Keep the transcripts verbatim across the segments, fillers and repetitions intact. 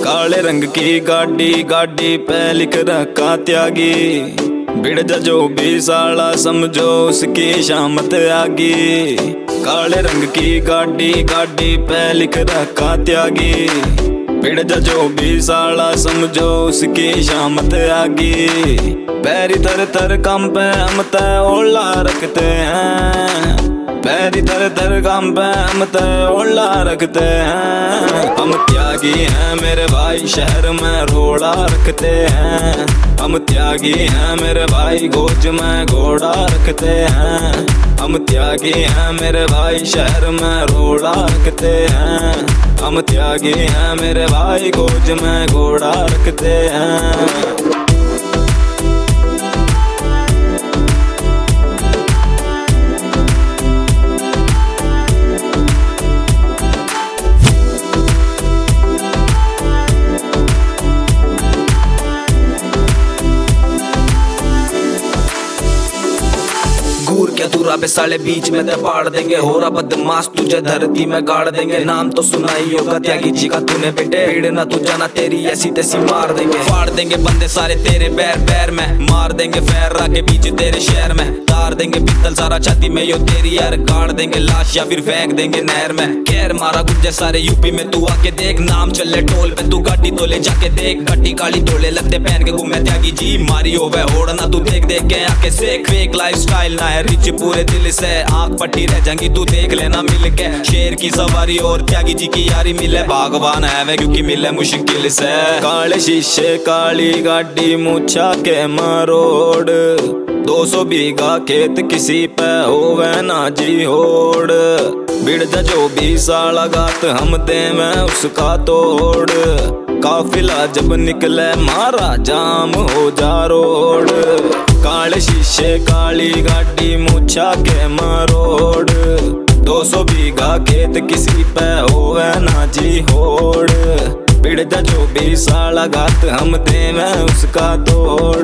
काले रंग की गाड़ी गाड़ी पे लिख रखा त्यागी। भिड़ जा जो भी साला समझो उसकी शामत आगी। काले रंग की गाड़ी गाड़ी पे लिख रखा त्यागी। भिड़ जा जो भी साला समझो उसकी शामत आगी। पैरी थर थर काम पे हम तय ओला रखते हैं। पैरी थर थर काम पे हम तय ओला रखते हैं। हम त्यागी हैं मेरे भाई शहर में रोड़ा रखते हैं। हम त्यागी हैं मेरे भाई गोज में घोड़ा रखते हैं। हम त्यागी हैं मेरे भाई शहर में रोड़ा रखते हैं। हम त्यागी हैं मेरे भाई गोज में घोड़ा रखते हैं। घूर के तू राबे साले बीच में दबाड़ देंगे। हो रहा बदमाश तुझे धरती में गाड़ देंगे। नाम तो सुना ही होगा त्यागी जी का तूने बेटे। भीड़ ना तू जाना तेरी ऐसी तैसी मार देंगे। फाड़ देंगे बंदे सारे तेरे पैर पैर में। मार देंगे फैर के बीच तेरे शहर में। तार देंगे पीतल सारा छाती में यो तेरी यार। गाड़ देंगे लाश या फिर फेंक देंगे नहर में। खैर मारा गुज्जे सारे यूपी में तू आके देख। नाम चले टोल पे तू गाड़ी तो ले जाके देख। गट्टी काली टोले लत्ते पहन के घूमे त्यागी जी। मारी हो वह होड़ ना तू देख देख के आके सेक। फेक लाइफ स्टाइल ना है रिच पूरे दिल से। आंख पट्टी रह जाएंगी तू देख लेना मिल के। शेर की सवारी और त्यागी जी की यारी मिले। भगवान है वे क्योंकि मिले मुश्किल से। काले शीशे काली गाड़ी मूछा के मरोड़। दो सौ बीघा खेत किसी पे होवे ना जी होड़। भिड़ जा जो भी साला गात हम दे में उसका तोड़। काफिला जब निकले मारा जाम हो जा रोड। काले शीशे काली गाड़ी मूछा के मरोड़। दो सौ बीघा खेत किसी पे होवे ना जी होड़। भिड़ जा जो भी साला गात हम दे में उसका तोड़।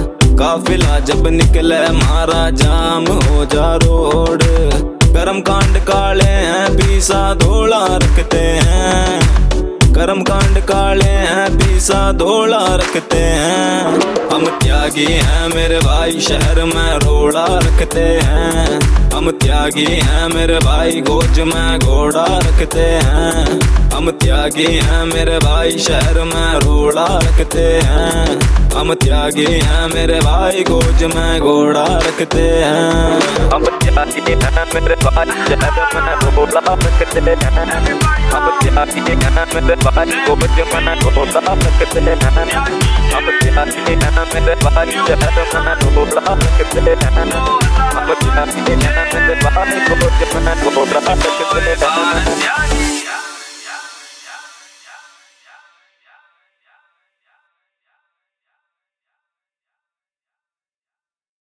काफिला जब निकले मारा जाम हो जा रोड। कर्म कांड काले हैं पीसा धोला रखते हैं। कर्म कांड काले हैं पीसा धोला रखते हैं। हम त्यागी हैं मेरे भाई शहर में रोड़ा रखते हैं। हम त्यागी हैं मेरे भाई गोज में घोड़ा रखते हैं। हम त्यागी हैं मेरे भाई शहर में रोड़ा रखते हैं। हम त्यागी हैं मेरे भाई गोज में घोड़ा रखते हैं। हम त्यागी हैं मेरे भाई शहर में रोड़ा रखते हैं। हम त्यागी हैं मेरे भाई गोज में घोड़ा रखते हैं। हम त्यागी हैं मेरे भाई शहर में रोड़ा रखते हैं। हम त्यागी हैं मेरे भाई गोज में घोड़ा रखते हैं।